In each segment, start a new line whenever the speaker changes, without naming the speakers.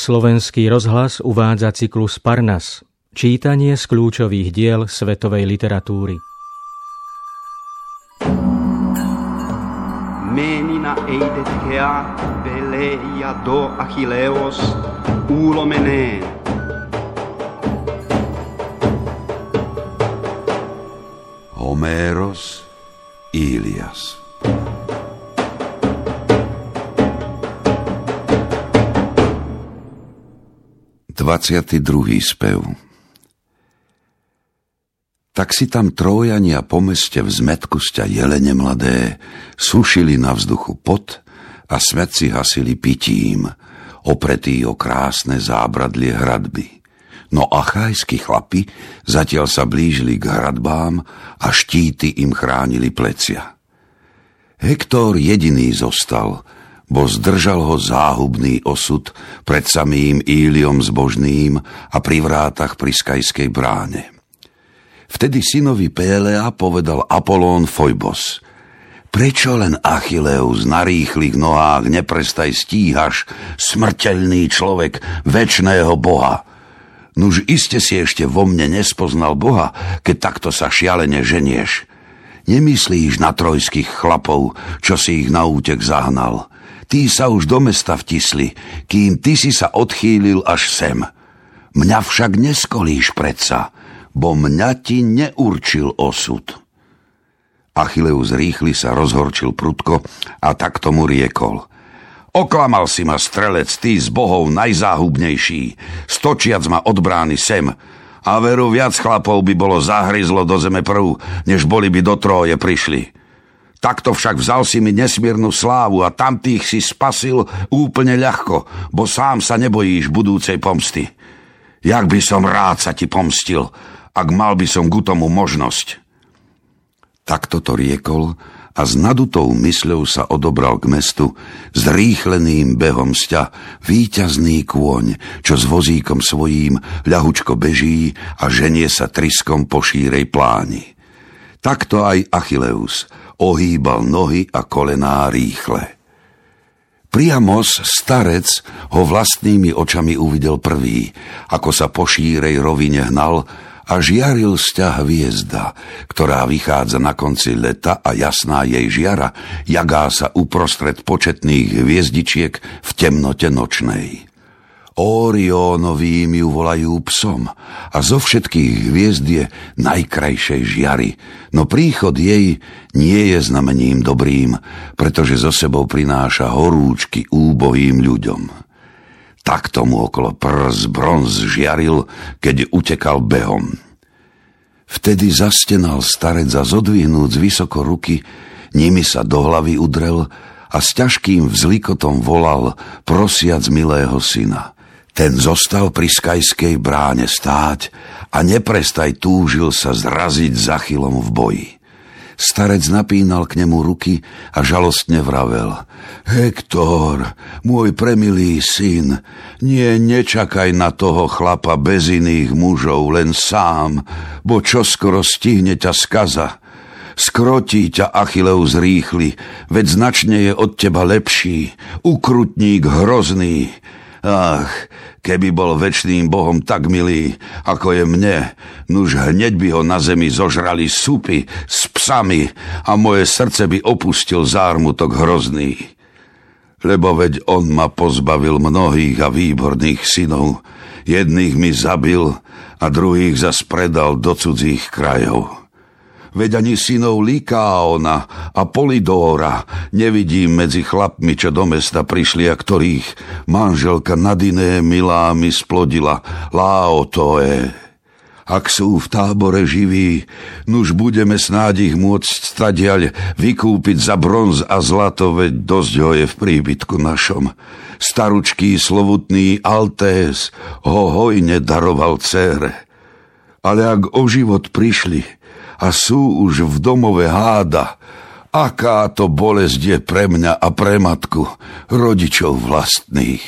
Slovenský rozhlas uvádza cyklus Parnas. Čítanie z kľúčových diel svetovej literatúry.
Menina eidetkea veleia do Achilleos ulomeneen.
Homéros, Ilias. Dvadsiaty druhý spev. Tak si tam Trójania po meste v zmätku sťa jelene mladé sušili na vzduchu pot a smäd si hasili pitím, opretý o krásne zábradlie hradby. No achajskí chlapi zatiaľ sa blížili k hradbám a štíty im chránili plecia. Hektor jediný zostal, bo zdržal ho záhubný osud pred samým Íliom zbožným a pri vrátach pri Skajskej bráne. Vtedy synovi Pélea povedal Apolón Fojbos: Prečo len Achilleus na rýchlych nohách neprestaj stíhaš, smrteľný človek večného Boha? Nuž iste si ešte vo mne nespoznal Boha, keď takto sa šialene ženieš. Nemyslíš na trojských chlapov, čo si ich na útek zahnal. Tí sa už do mesta vtisli, kým ty si sa odchýlil až sem. Mňa však neskolíš predsa, bo mňa ti neurčil osud. Achilleus rýchly sa rozhorčil prudko a tak tomu riekol: Oklamal si ma, strelec, ty z bohov najzáhubnejší, stočiac ma od brány sem. A veru viac chlapov by bolo zahryzlo do zeme prv, než boli by do Tróje prišli. Takto však vzal si mi nesmiernu slávu a tamtých si spasil úplne ľahko, bo sám sa nebojíš budúcej pomsty. Jak by som rád sa ti pomstil, ak mal by som ku tomu možnosť. Takto to riekol a s nadutou mysľou sa odobral k mestu s rýchleným behom sťa víťazný kôň, čo s vozíkom svojím ľahučko beží a ženie sa triskom po šírej pláni. Takto aj Achilleus ohýbal nohy a kolená rýchle. Priamos, starec, ho vlastnými očami uvidel prvý, ako sa po šírej rovine hnal a žiaril sťa hviezda, ktorá vychádza na konci leta a jasná jej žiara jagá sa uprostred početných hviezdičiek v temnote nočnej. Óriónovým ju volajú psom a zo všetkých hviezd je najkrajšej žiary, no príchod jej nie je znamením dobrým, pretože so sebou prináša horúčky úbohým ľuďom. Tak tomu okolo prs bronz žiaril, keď utekal behom. Vtedy zastenal starec a zodvihnúc vysoko ruky, nimi sa do hlavy udrel a s ťažkým vzlikotom volal, prosiac milého syna. Ten zostal pri Skajskej bráne stáť a neprestaj túžil sa zraziť s Achillom v boji. Starec napínal k nemu ruky a žalostne vravel: Hektor, môj premilý syn, nečakaj na toho chlapa bez iných mužov, len sám, bo čoskoro stihne ťa skaza. Skrotí ťa Achilleus rýchly, veď značne je od teba lepší, ukrutník hrozný. Ach, keby bol večným bohom tak milý, ako je mne, nuž hneď by ho na zemi zožrali supy s psami a moje srdce by opustil zármutok hrozný. Lebo veď on ma pozbavil mnohých a výborných synov, jedných mi zabil a druhých zas predal do cudzích krajov. Veď ani synov Likáona a Polydóra nevidím medzi chlapmi, čo do mesta prišli a ktorých manželka nad iné milá mi splodila, Laotoe. Ak sú v tábore živí, nuž budeme snáď ich môcť stadiaľ vykúpiť za bronz a zlato, veď dosť ho je v príbytku našom. Staručký slovutný Altés ho hojne daroval dcére. Ale ak o život prišli a sú už v domove háda, aká to bolesť je pre mňa a pre matku, rodičov vlastných.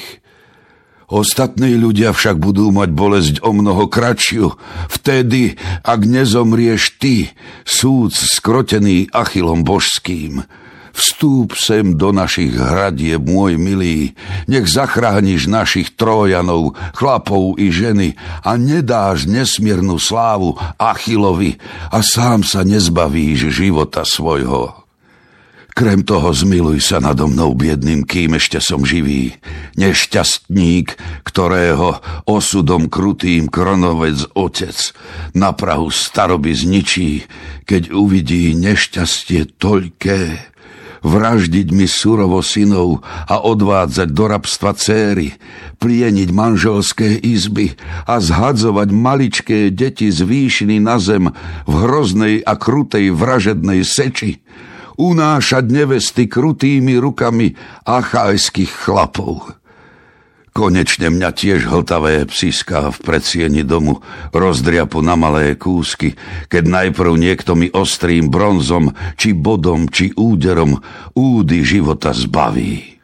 Ostatní ľudia však budú mať bolesť o mnoho kratšiu, vtedy, ak nezomrieš ty, súd skrotený Achillom božským. Vstúp sem do našich hradieb, môj milý, nech zachrániš našich Trójanov, chlapov i ženy a nedáš nesmiernu slávu Achillovi a sám sa nezbavíš života svojho. Krem toho zmiluj sa nado mnou biedným, kým ešte som živý. Nešťastník, ktorého osudom krutým kronovec otec na prahu staroby zničí, keď uvidí nešťastie toľké. Vraždiť mi surovo synov a odvádzať do rabstva céry, plieniť manželské izby a zhadzovať maličké deti z výšiny na zem v hroznej a krutej vražednej seči, unášať nevesty krutými rukami achajských chlapov. Konečne mňa tiež hltavé psiská v predsieni domu rozdriapu na malé kúsky, keď najprv niekto mi ostrým bronzom, či bodom, či úderom údy života zbaví.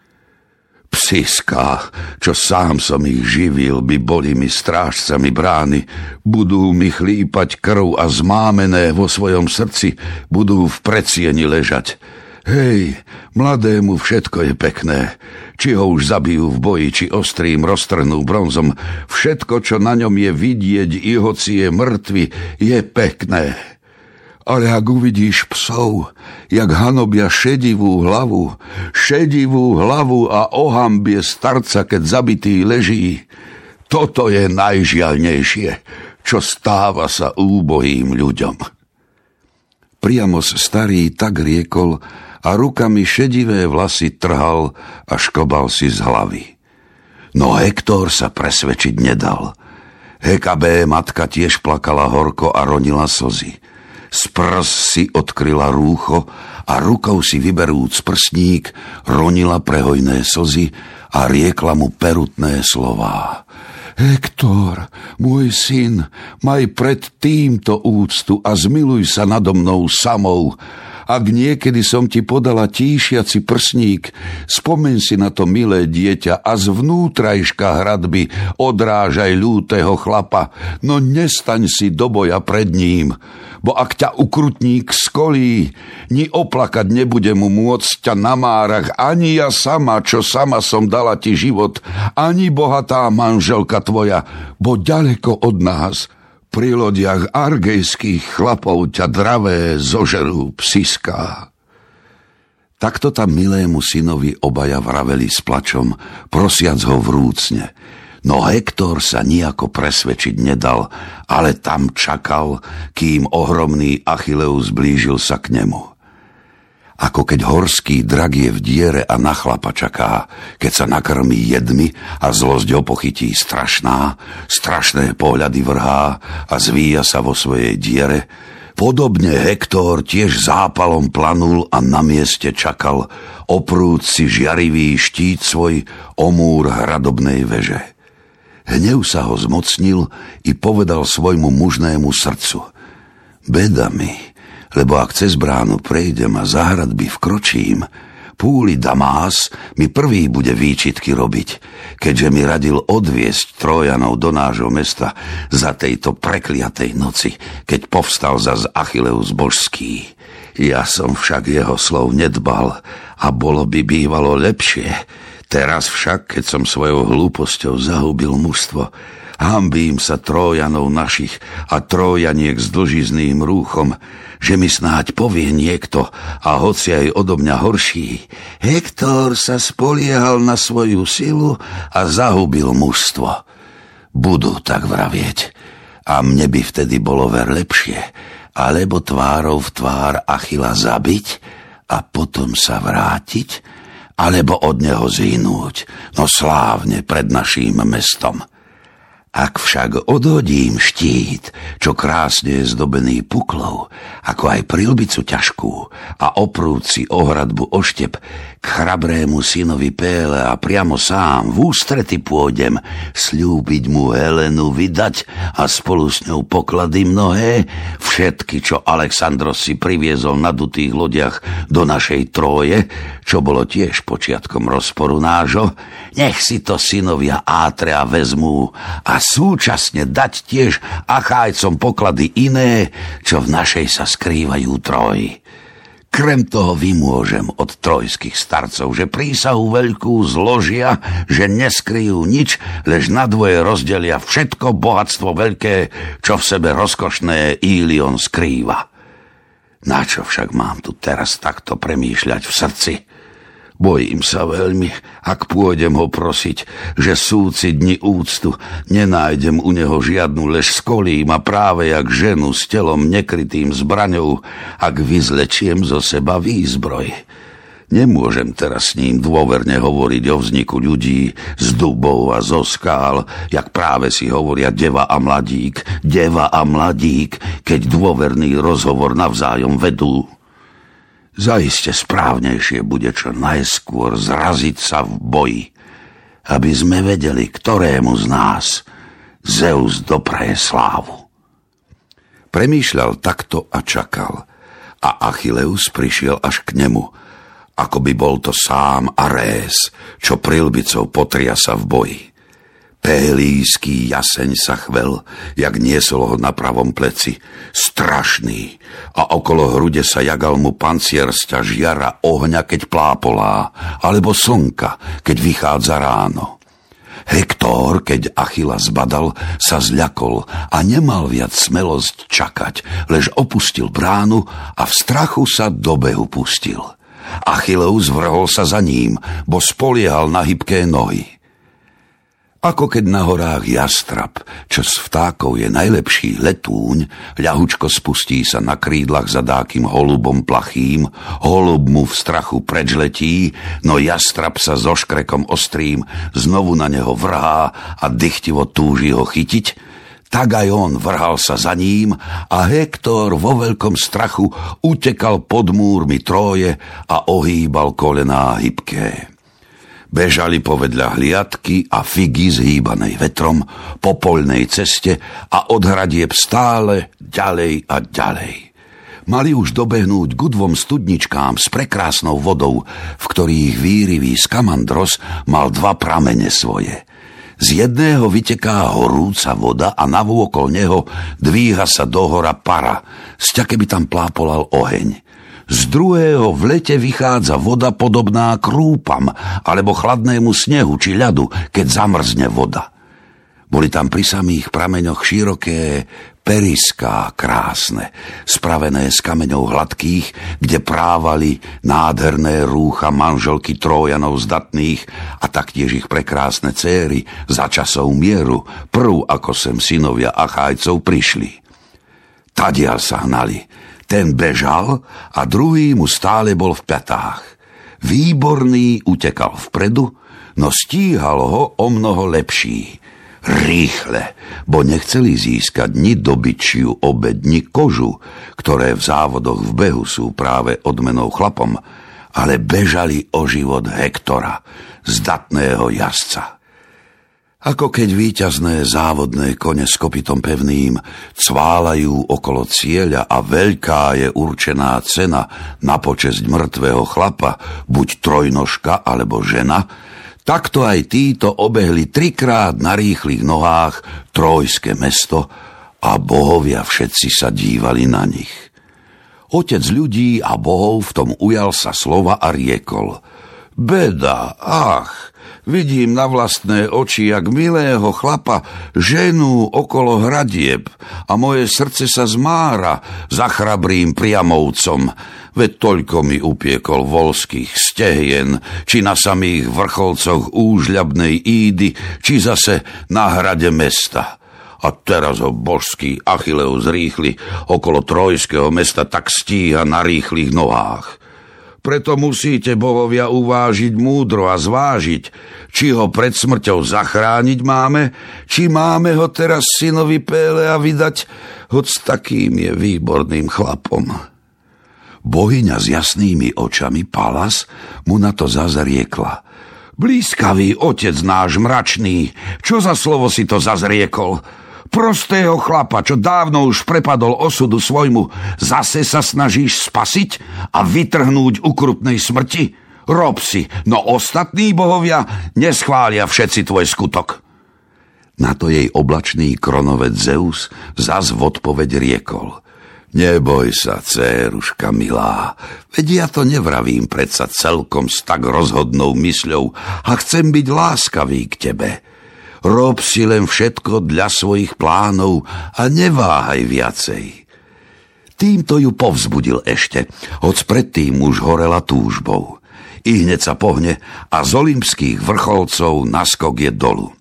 Psiská, čo sám som ich živil, by boli mi strážcami brány, budú mi chlípať krv a zmámené vo svojom srdci budú v predsieni ležať. Hej, mladému všetko je pekné, či ho už zabijú v boji, či ostrým roztrhnú bronzom, všetko, čo na ňom je vidieť, i hoci je mŕtvy, je pekné. Ale ak uvidíš psov, jak hanobia šedivú hlavu a ohambie starca, keď zabitý leží, toto je najžiaľnejšie, čo stáva sa úbohým ľuďom. Priamos starý tak riekol a rukami šedivé vlasy trhal a škobal si z hlavy. No Hektor sa presvedčiť nedal. Hekabé matka tiež plakala horko a ronila slzy. Z prs si odkryla rúcho a rukou si vyberúc prsník ronila prehojné slzy a riekla mu perutné slová. Hektor, môj syn, maj pred týmto úctu a zmiluj sa nado mnou samou. Ak niekedy som ti podala tíšiaci prsník, spomeň si na to milé dieťa a zvnútrajška hradby odrážaj ľúteho chlapa, no nestaň si do boja pred ním, bo ak ťa ukrutník skolí, ni oplakať nebude mu môcť ťa na márach ani ja sama, čo sama som dala ti život, ani bohatá manželka tvoja, bo ďaleko od nás pri lodiach argejských chlapov ťa dravé zožerú psiská. Takto tam milému synovi obaja vraveli s plačom, prosiac ho vrúcne. No Hektor sa nijako presvedčiť nedal, ale tam čakal, kým ohromný Achilleus blížil sa k nemu. Ako keď horský drak je v diere a na chlapa čaká, keď sa nakrmí jedmi a zlosť ho pochytí strašné pohľady vrhá a zvíja sa vo svojej diere, podobne Hektor tiež zápalom planul a na mieste čakal, oprúc si žiarivý štít svoj o múr hradobnej veže. Hnev sa ho zmocnil i povedal svojmu mužnému srdcu: Beda mi, lebo ak cez bránu prejdem a za hradby vkročím, púli Damás mi prvý bude výčitky robiť, keďže mi radil odviesť Trójanov do nášho mesta za tejto prekliatej noci, keď povstal zas Achilleus božský. Ja som však jeho slov nedbal a bolo by bývalo lepšie. Teraz však, keď som svojou hlúposťou zahubil mužstvo, hanbím sa Trójanov našich a Trójaniek s dlžizným rúchom, že mi snáď povie niekto, a hoci aj odo mňa horší, Hektor sa spoliehal na svoju silu a zahubil mužstvo. Budú tak vravieť, a mne by vtedy bolo ver lepšie, alebo tvárou v tvár Achilla zabiť a potom sa vrátiť, alebo od neho zhynúť, no slávne pred naším mestom. Ak však odhodím štít, čo krásne je zdobený puklou, ako aj prilbicu ťažkú a oprúci ohradbu oštep, k chrabrému synovi Péle a priamo sám v ústrety pôjdem, sľúbiť mu Helenu vydať a spolu s ňou poklady mnohé, všetky, čo Alexandros si priviezol na dutých lodiach do našej Tróje, čo bolo tiež počiatkom rozporu nášho, nech si to synovia Átrea vezmú a súčasne dať tiež Achájcom poklady iné, čo v našej sa skrývajú Tróji. Krem toho vymôžem od trojských starcov, že prísahu veľkú zložia, že neskryjú nič, lež na dvoje rozdelia všetko bohatstvo veľké, čo v sebe rozkošné Ilion skrýva. Načo však mám tu teraz takto premýšľať v srdci? Bojím sa veľmi, ak pôjdem ho prosiť, že súci dni úctu, nenájdem u neho žiadnu, lež skolím a práve jak ženu s telom nekrytým zbraňou, ak vyzlečiem zo seba výzbroj. Nemôžem teraz s ním dôverne hovoriť o vzniku ľudí z dubov a zo skál, jak práve si hovoria deva a mladík, keď dôverný rozhovor navzájom vedú. Zaiste správnejšie bude čo najskôr zraziť sa v boji, aby sme vedeli, ktorému z nás Zeus dopraje slávu. Premýšľal takto a čakal, a Achilleus prišiel až k nemu, ako by bol to sám Arés, čo prilbicou potriasa v boji. Pélíský jaseň sa chvel, jak niesol ho na pravom pleci, strašný, a okolo hrude sa jagal mu pancier z ťažiara ohňa, keď plápolá, alebo slnka, keď vychádza ráno. Hektor, keď Achilla zbadal, sa zľakol a nemal viac smelosť čakať, lež opustil bránu a v strachu sa do behu pustil. Achilleus vrhol sa za ním, bo spoliehal na hybké nohy. Ako keď na horách jastrab, čo z vtákov je najlepší letúň, ľahučko spustí sa na krídlach za dákym holubom plachým, holub mu v strachu preč letí, no jastrab sa so škrekom ostrým znovu na neho vrhá a dychtivo túži ho chytiť, tak aj on vrhal sa za ním a Hektor vo veľkom strachu utekal pod múrmi Tróje a ohýbal kolená hybké. Bežali povedľa hliadky a figy zhýbanej vetrom po poľnej ceste a od hradieb stále ďalej a ďalej. Mali už dobehnúť ku dvom studničkám s prekrásnou vodou, v ktorých výrivý Skamandros mal dva pramene svoje. Z jedného vyteká horúca voda a navôkol neho dvíha sa dohora para, sťa keby tam plápolal oheň. Z druhého v lete vychádza voda podobná krúpam alebo chladnému snehu či ľadu, keď zamrzne voda. Boli tam pri samých prameňoch široké periská krásne, spravené z kameňov hladkých, kde právali nádherné rúcha manželky Trójanov zdatných a taktiež ich prekrásne céry za časov mieru, prv ako sem synovia Achájcov prišli. Tadiaľ sa hnali. Ten bežal a druhý mu stále bol v pätách. Výborný utekal vpredu, no stíhal ho o mnoho lepší. Rýchle, bo nechceli získať ni dobyčiu obed, ni kožu, ktoré v závodoch v behu sú práve odmenou chlapom, ale bežali o život Hektora, zdatného jazdca. Ako keď víťazné závodné kone s kopytom pevným cválajú okolo cieľa a veľká je určená cena na počesť mŕtvého chlapa, buď trojnožka alebo žena, takto aj títo obehli 3-krát na rýchlych nohách Trójske mesto a bohovia všetci sa dívali na nich. Otec ľudí a bohov v tom ujal sa slova a riekol: Beda, vidím na vlastné oči, jak milého chlapa ženú okolo hradieb a moje srdce sa zmára za chrabrým priamovcom, veď toľko mi upiekol volských stehien, či na samých vrcholcoch úžľabnej Ídy, či zase na hrade mesta. A teraz ho božský Achilleus rýchli okolo Trojského mesta tak stíha na rýchlych nohách. Preto musíte, bohovia, uvážiť múdro a zvážiť, či ho pred smrťou zachrániť máme, či máme ho teraz synovi Pélea vydať, hoď s takým je výborným chlapom. Bohyňa s jasnými očami Palas mu na to zazriekla: Blízkavý otec náš mračný, čo za slovo si to zazriekol? Prostého chlapa, čo dávno už prepadol osudu svojmu, zase sa snažíš spasiť a vytrhnúť ukrutnej smrti? Rob si, no ostatní bohovia neschvália všetci tvoj skutok. Na to jej oblačný kronovec Zeus zas v odpoveď riekol: Neboj sa, dcéruška milá, veď ja to nevravím predsa celkom s tak rozhodnou mysľou a chcem byť láskavý k tebe. Rob si len všetko dla svojich plánov a neváhaj viacej. Týmto ju povzbudil ešte, hoc predtým už horela túžbou. I hneď sa pohne a z olympských vrcholcov naskok je dolu.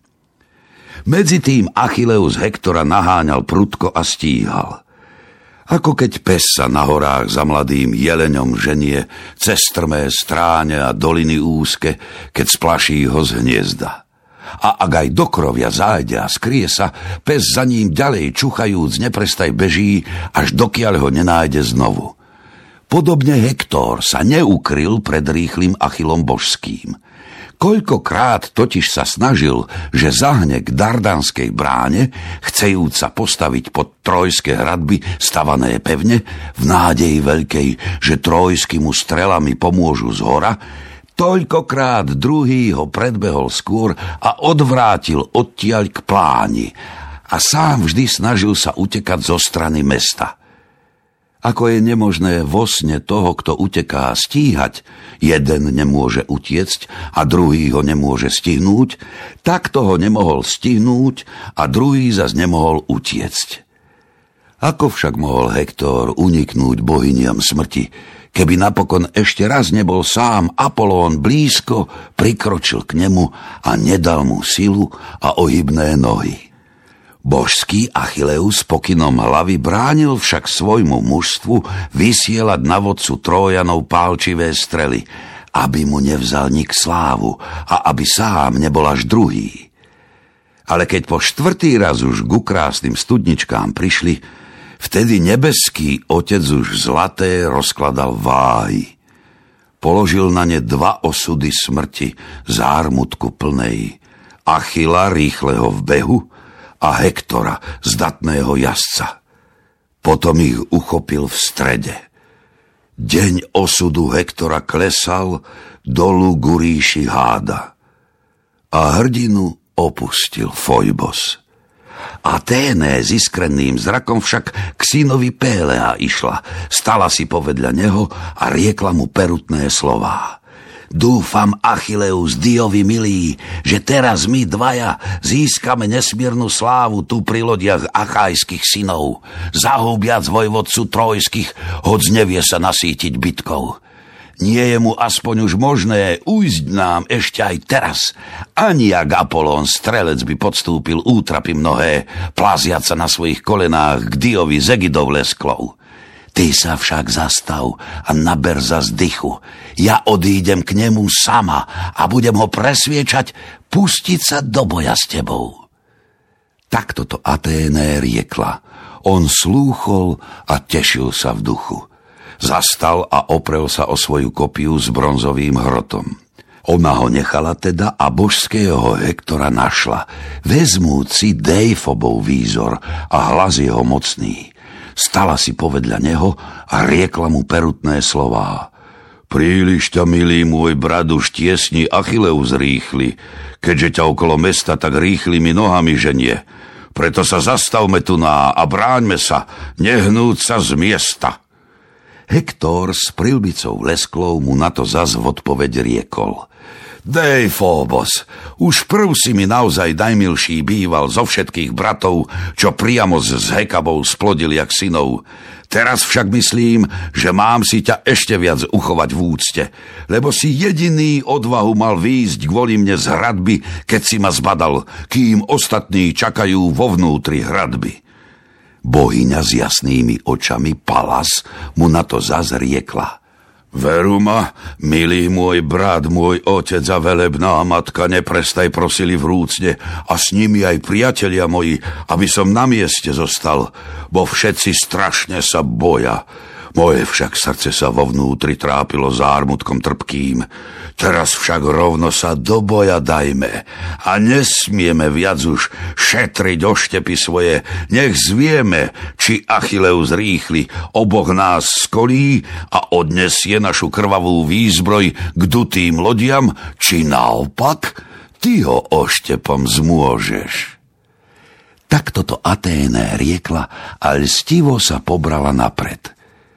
Medzi tým Achilleus Hektora naháňal prudko a stíhal. Ako keď pes sa na horách za mladým jeleňom ženie cez strmé stráne a doliny úzke, keď splaší ho z hniezda. A ak aj do krovia zájde a skrie sa, pes za ním ďalej čuchajúc neprestaj beží, až dokiaľ ho nenájde znovu. Podobne Hektor sa neukryl pred rýchlym Achillom božským. Koľkokrát totiž sa snažil, že zahne k Dardanskej bráne, chcejúc sa postaviť pod trojské hradby stavané pevne, v nádeji veľkej, že trojsky mu strelami pomôžu zhora, toľkokrát druhý ho predbehol skôr a odvrátil odtiaľ k pláni a sám vždy snažil sa utekať zo strany mesta. Ako je nemožné vo sne toho, kto uteká, stíhať, jeden nemôže utiecť a druhý ho nemôže stihnúť, tak toho nemohol stihnúť a druhý zas nemohol utiecť. Ako však mohol Hektor uniknúť bohyniam smrti, keby napokon ešte raz nebol sám Apolón blízko, prikročil k nemu a nedal mu silu a ohybné nohy. Božský Achilleus pokynom hlavy bránil však svojmu mužstvu vysielať na vodcu Trójanov pálčivé strely, aby mu nevzal nik slávu a aby sám nebol až druhý. Ale keď po štvrtý raz už k krásnym studničkám prišli, vtedy nebeský otec už zlaté rozkladal váhy. Položil na ne dva osudy smrti, zármutku plnej, Achilla rýchleho v behu a Hektora, zdatného jazdca. Potom ich uchopil v strede. Deň osudu Hektora klesal dolu guríši háda. A hrdinu opustil Fojbos. Aténe s iskrenným zrakom však k synovi Pélea išla, stala si povedľa neho a riekla mu perutné slová. Dúfam, Achilleus, Diovi milý, že teraz my dvaja získame nesmiernu slávu tu pri lodiach achajských synov, zahúbiac vojvodcu trojských, hoď nevie sa nasýtiť bitkou. Nie je mu aspoň už možné ujsť nám ešte aj teraz, ani ak Apolón strelec by podstúpil útrapy mnohé, plaziac sa na svojich kolenách k Diovi z Egidov lesklov. Ty sa však zastav a naber zas dychu. Ja odídem k nemu sama a budem ho presviečať pustiť sa do boja s tebou. Takto to Aténe riekla. On slúchol a tešil sa v duchu. Zastal a oprel sa o svoju kopiu s bronzovým hrotom. Ona ho nechala teda a božského Hektora našla, vezmúc si Défobov výzor a hlas jeho mocný. Stala si povedľa neho a riekla mu perutné slová. Príliš ťa, milý môj brat, už tiesni Achilleus rýchly, keďže ťa okolo mesta tak rýchlymi nohami ženie. Preto sa zastavme tu a bráňme sa, nehnúť sa z miesta. Hektor s prilbicou lesklou mu na to zas v odpoveď riekol. Défobos, už prv si mi naozaj najmilší býval zo všetkých bratov, čo priamo z Hekabou splodili jak synov. Teraz však myslím, že mám si ťa ešte viac uchovať v úcte, lebo si jediný odvahu mal výjsť kvôli mne z hradby, keď si ma zbadal, kým ostatní čakajú vo vnútri hradby. Bohyňa s jasnými očami Palas mu na to zas riekla. Veru ma, milý môj brat, môj otec a velebná matka neprestaj prosili vrúcne a s nimi aj priatelia moji, aby som na mieste zostal, bo všetci strašne sa boja. Moje však srdce sa vo vnútri trápilo zármutkom trpkým. Teraz však rovno sa do boja dajme a nesmieme viac už šetriť oštepy svoje. Nech zvieme, či Achilleus rýchly oboch nás skolí a odnesie našu krvavú výzbroj k dutým lodiam, či naopak ty ho oštepom zmôžeš. Takto toto Aténe riekla a lstivo sa pobrala napred.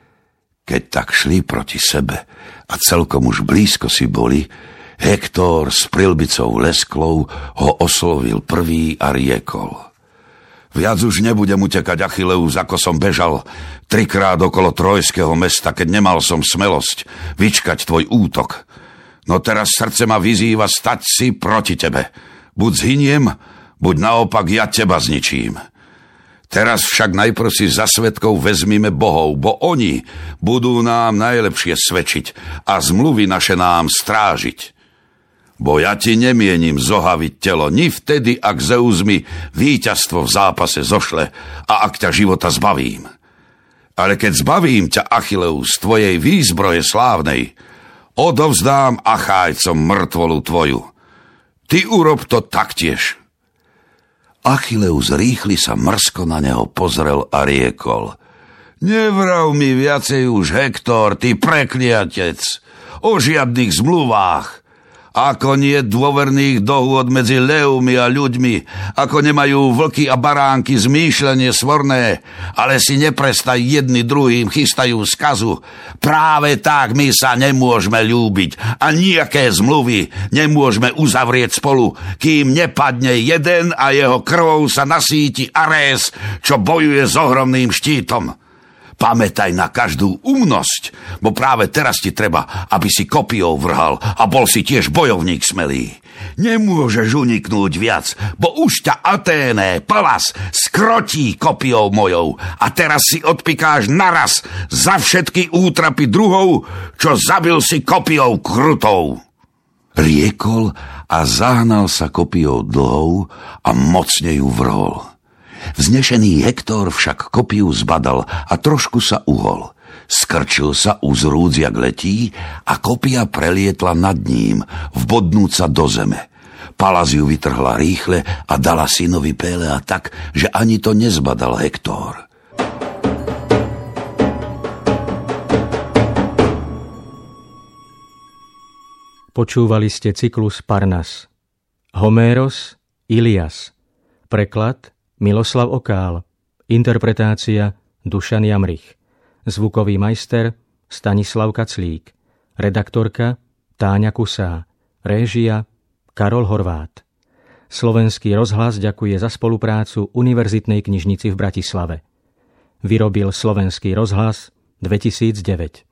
Keď tak šli proti sebe a celkom už blízko si boli, Hektor s prilbicou lesklou ho oslovil prvý a riekol: Viac už nebudem utekať, Achilleus, ako som bežal 3-krát okolo trojského mesta, keď nemal som smelosť vyčkať tvoj útok. No teraz srdce ma vyzýva stať si proti tebe. Buď zhyniem, buď naopak ja teba zničím. Teraz však najprv si za svedkov vezmime bohov, bo oni budú nám najlepšie svedčiť a zmluvy naše nám strážiť. Bo ja ti nemienim zohaviť telo, ni vtedy, ak Zeus mi víťazstvo v zápase zošle a ak ťa života zbavím. Ale keď zbavím ťa, Achilleus, tvojej výzbroje slávnej, odovzdám Achájcom mŕtvolu tvoju. Ty urob to taktiež. Achilleus rýchli sa mrzko na neho pozrel a riekol: Nevrav mi viacej už, Hektor, ty prekliatec, o žiadnych zmluvách. Ako nie dôverných dohôd medzi leumi a ľuďmi, ako nemajú vlky a baránky zmýšľanie svorné, ale si neprestaj jedni druhým chystajú skazu. Práve tak my sa nemôžeme ľúbiť a nejaké zmluvy nemôžeme uzavrieť spolu, kým nepadne jeden a jeho krvou sa nasíti Arés, čo bojuje s ohromným štítom. Pamätaj na každú umnosť, bo práve teraz ti treba, aby si kopijou vrhal a bol si tiež bojovník smelý. Nemôžeš uniknúť viac, bo už ťa Aténe, Palas, skrotí kopijou mojou a teraz si odpikáš naraz za všetky útrapy druhov, čo zabil si kopijou krutou. Riekol a zahnal sa kopijou dlhou a mocne ju vrhol. Vznešený Hektor však kopiu zbadal a trošku sa uhol. Skrčil sa uzrúc, jak letí, a kopia prelietla nad ním, vbodnúc sa do zeme. Palas ju vytrhla rýchle a dala synovi Pélea tak, že ani to nezbadal Hektor.
Počúvali ste cyklus Parnas. Homéros, Ilias. Preklad Miloslav Okál. Interpretácia Dušan Jamrich. Zvukový majster Stanislav Kaclík. Redaktorka Táňa Kusá. Réžia Karol Horvát. Slovenský rozhlas ďakuje za spoluprácu Univerzitnej knižnici v Bratislave. Vyrobil Slovenský rozhlas 2009.